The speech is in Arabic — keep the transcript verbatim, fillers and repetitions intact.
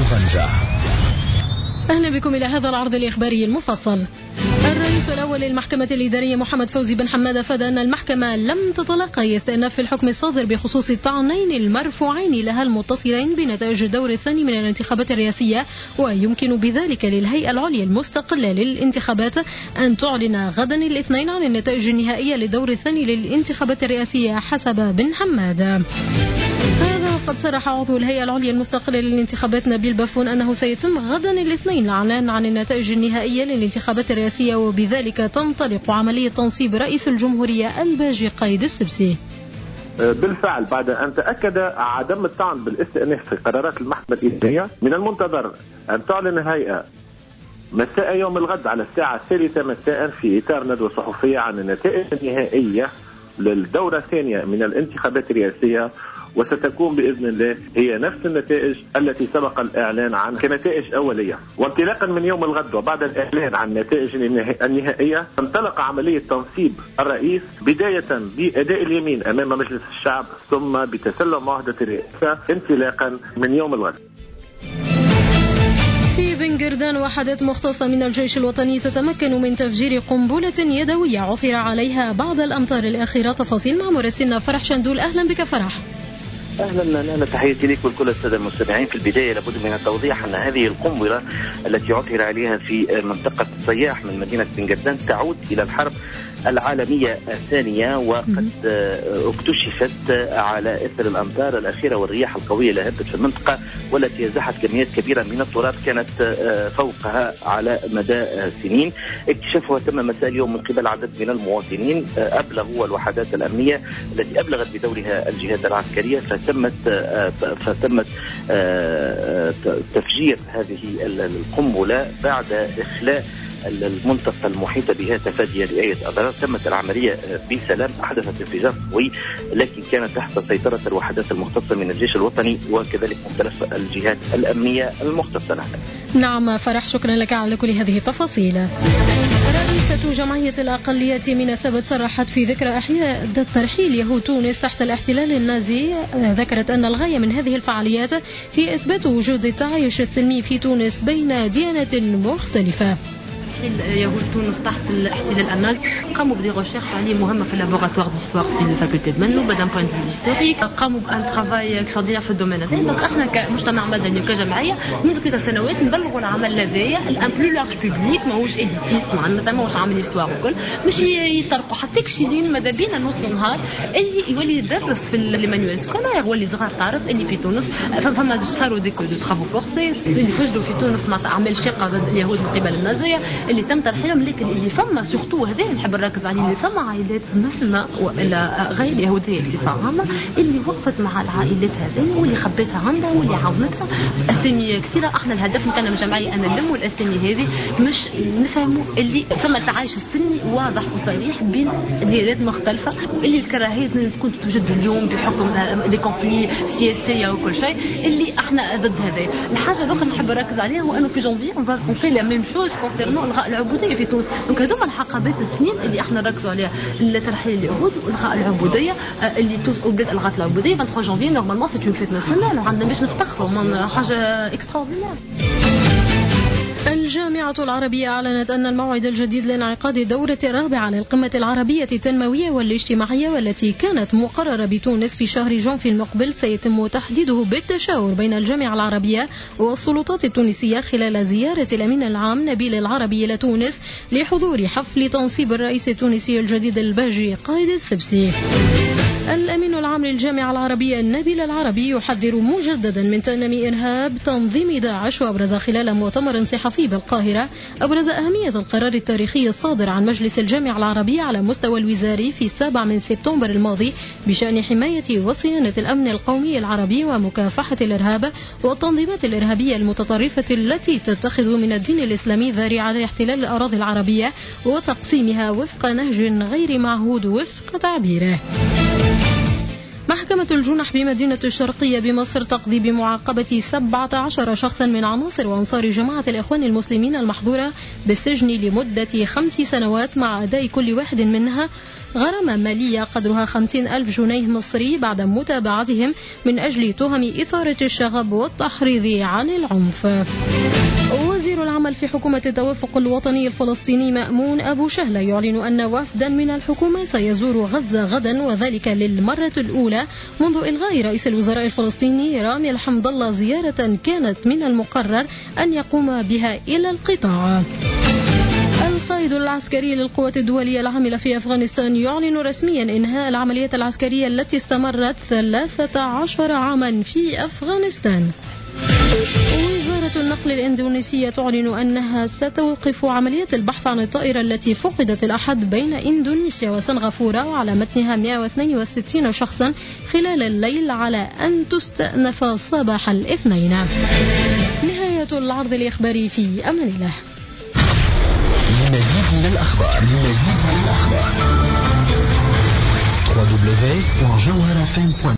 طنجة. أهلا بكم إلى هذا العرض الإخباري المفصل. الرئيس الأول للمحكمة الإدارية محمد فوزي بن حماد أفاد أن المحكمة لم تتلقى استئناف في الحكم الصادر بخصوص الطعنين المرفوعين لها المتصلين بنتائج الدور الثاني من الانتخابات الرئاسية، ويمكن بذلك للهيئة العليا المستقلة للانتخابات أن تعلن غدا الاثنين عن النتائج النهائية للدور الثاني للانتخابات الرئاسية حسب بن حماد. هذا وقد صرح عضو الهيئة العليا المستقلة للانتخابات نبيل بافون أنه سيتم غدا الاثنين الإعلان عن النتائج النهائية للانتخابات الرئاسية، وبذلك تنطلق عملية تنصيب رئيس الجمهورية الباجي قايد السبسي. بالفعل بعد أن تأكد عدم الطعن بالاستئناف في قرارات المحكمة الإدارية، من المنتظر أن تعلن الهيئة مساء يوم الغد على الساعة الثالثة مساء في إطار ندوة صحفية عن النتائج النهائية للدورة الثانية من الانتخابات الرئاسية، وستكون بإذن الله هي نفس النتائج التي سبق الإعلان عن كنتائج أولية. وانطلاقا من يوم الغد وبعد الإعلان عن النتائج النهائية تنطلق عملية تنصيب الرئيس، بداية بأداء اليمين أمام مجلس الشعب ثم بتسلم معاهدة الرئاسة انطلاقا من يوم الغد. في بنجردان وحدات مختصة من الجيش الوطني تتمكن من تفجير قنبلة يدوية عثر عليها بعد الأمطار الأخيرة. تفاصيل مع مراسلنا فرح شندول. أهلا بك فرح. اهلا اهلا، تحياتي لك ولكل الساده المستمعين. في البدايه لابد من التوضيح ان هذه القنبله التي عثر عليها في منطقه صياح من مدينه بنجردان تعود الى الحرب العالمية الثانية، وقد اكتشفت على اثر الامطار الاخيره والرياح القويه اللي هبت في المنطقه، والتي ازحت كميات كبيره من التراب كانت فوقها على مدى سنين. اكتشافها تم مساء اليوم من قبل عدد من المواطنين، ابلغوا الوحدات الامنيه التي ابلغت بدورها الجهات العسكريه، فتمت فتمت تفجير هذه القنبله بعد اخلاء المنطقة المحيطة بها تفاديا لأي أضرار. تمت العملية بسلام. أحدثت انفجار قوي لكن كانت تحت سيطرة الوحدات المختصة من الجيش الوطني وكذلك مختلف الجهات الأمنية المختصة. نعم فرح، شكرا لك على كل هذه التفاصيل. رئيسة جمعية الأقليات من الثبت صرحت في ذكرى إحياء ترحيل يهود تونس تحت الاحتلال النازي. ذكرت أن الغاية من هذه الفعاليات هي إثبات وجود التعايش السلمي في تونس بين ديانات مختلفة. يهود تونس تحت الاحتلال النازي قاموا بديغوشيرش عليه مهمه في اللابوغاتوار ديستوار في الفاكولتي دو منو بدان بوين دو هيستوريك، قاموا بان ترافاي اكستراordinaire في الدومين هذا. دونك احنا كمجتمع مدني وكجمعيه منذ كذا سنوات نبلغوا العمل هذايا الان بلو لارج بوبليك، ماهوش ايليتيست، معناتها ماهوش عامل هيستوار وكل، باش يطرقوا حتى كشيلين ماذا بينا نوصلوا نهار اللي يولي يدرس في المانيوال سكولاير واللي صغار تعرف اللي في تونس فما صاروا ديكو دو ترافو فورسي اللي فجروا في تونس مع اعمال شاقه ضد اليهود من قبل النازيه اللي تم ترحيلهم، لكن اللي فما سورتو هذا نحب نركز عليه اللي فما عائلات مسلمه ولا غير اليهوديه بصفه عامه اللي وقفت مع العائلات هذه واللي خبتها عندها واللي عاونتها. اسامي كثيره. احنا الهدف نتاعنا من الجمعيه ان نلموا الاسامي هذه مش نفهموا اللي فما التعايش السلمي واضح وصريح بين ديانات مختلفه، اللي الكراهيه تكون توجد اليوم بحكم دي كونفلي سياسيه وكل شيء اللي احنا ضد هذا. الحاجه الاخرى نحب نركز عليها هو انه في جونفي اون فا في لا ميم شوز كونسيرنون الغاء العبوديه في تونس. دونك هذوما الحقبات الاثنين اللي احنا نركزوا عليها، ترحيل اليهود والغاء العبوديه اللي تونس وبلاد الغاء العبوديه ثلاثة وعشرين جانفي نورمالمون سي اون فيت ناسيونال وعندنا باش نفتخروا من حاجه اكستراordinaire. الجامعة العربية أعلنت أن الموعد الجديد لانعقاد الدورة الرابعة للقمة العربية التنموية والاجتماعية والتي كانت مقررة بتونس في شهر جانفي المقبل سيتم تحديده بالتشاور بين الجامعة العربية والسلطات التونسية خلال زيارة الأمين العام نبيل العربي إلى تونس لحضور حفل تنصيب الرئيس التونسي الجديد الباجي قايد السبسي. الأمين العام للجامعة العربية نبيل العربي يحذر مجددا من تنمي إرهاب تنظيم داعش، وأبرز خلال مؤتمر صحفي بالقاهرة أبرز أهمية القرار التاريخي الصادر عن مجلس الجامعة العربية على مستوى الوزاري في السابع من سبتمبر الماضي بشأن حماية وصيانة الأمن القومي العربي ومكافحة الإرهاب والتنظيمات الإرهابية المتطرفة التي تتخذ من الدين الإسلامي ذريعة لاحتلال الأراضي العربية وتقسيمها وفق نهج غير معهود وفق تعبيره. محكمة الجنح بمدينة الشرقية بمصر تقضي بمعاقبة سبعة عشر شخصا من عناصر وأنصار جماعة الإخوان المسلمين المحظورة بالسجن لمدة خمس سنوات مع أداء كل واحد منها غرامة مالية قدرها خمسين ألف جنيه مصري بعد متابعتهم من أجل تهم إثارة الشغب والتحريض عن العنف. وزير العمل في حكومة التوافق الوطني الفلسطيني مأمون أبو شهلة يعلن أن وفدا من الحكومة سيزور غزة غدا، وذلك للمرة الأولى منذ إلغاء رئيس الوزراء الفلسطيني رامي الحمد الله زيارة كانت من المقرر أن يقوم بها إلى القطاع. القائد العسكري للقوات الدولية العاملة في أفغانستان يعلن رسميا إنهاء العمليات العسكرية التي استمرت ثلاثة عشر عاما في أفغانستان. وزارة النقل الإندونيسية تعلن أنها ستوقف عمليات البحث عن الطائرة التي فقدت الأحد بين إندونيسيا وسنغافورة وعلى متنها مئة واثنين وستين شخصا خلال الليل على أن تستأنف صباح الاثنين. نهاية العرض الإخباري، في أمان الله. لمزيد من الأخبار لمزيد من الأخبار دبليو دبليو دبليو دوت جوهرة إف إم